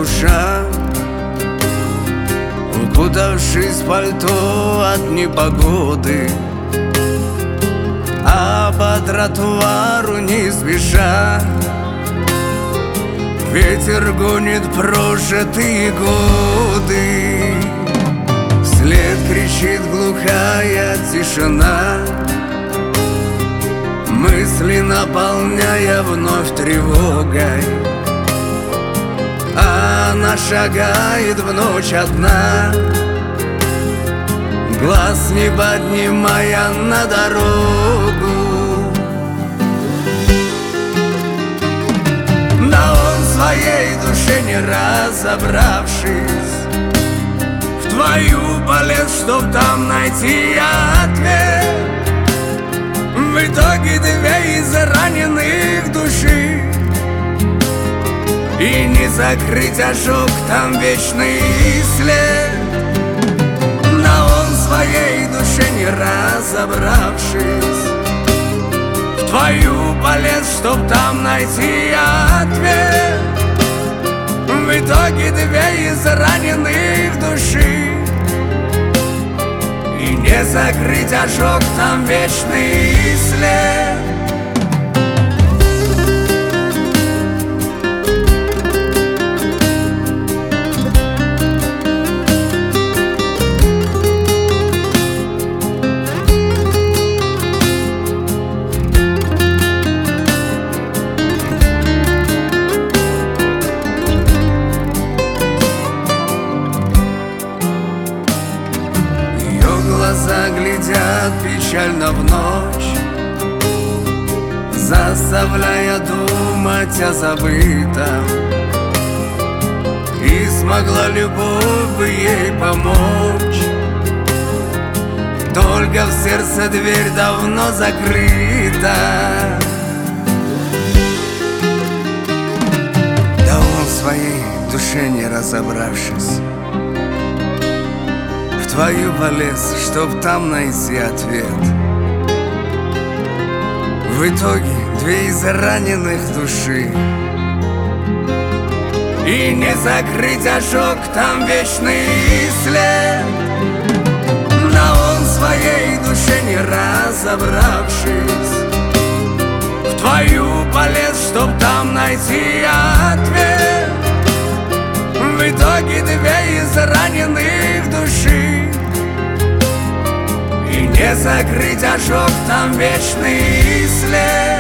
душа, укутавшись в пальто от непогоды, а по тротуару не спеша ветер гонит прожитые годы. Вслед кричит глухая тишина, мысли наполняя вновь тревогой. Она шагает в ночь одна, глаз не поднимая на дорогу. Да он в своей душе не разобравшись, в твою полез, чтоб там найти ответ. В итоге две израненных души, и не закрыть ожог, там вечный след. Да он в своей душе не разобравшись, в твою полез, чтоб там найти ответ. В итоге две израненных души, и не закрыть ожог, там вечный след. Глаза глядят печально в ночь, заставляя думать о забытом. И смогла любовь бы ей помочь, только в сердце дверь давно закрыта. Да он в своей душе не разобравшись, в твою полез, чтоб там найти ответ. В итоге две израненных души, и не закрыть ожог, там вечный след. Да он в своей душе не разобравшись, в твою полез, чтоб там найти ответ. В итоге две израненных души, и не закрыть ожог, там вечный след.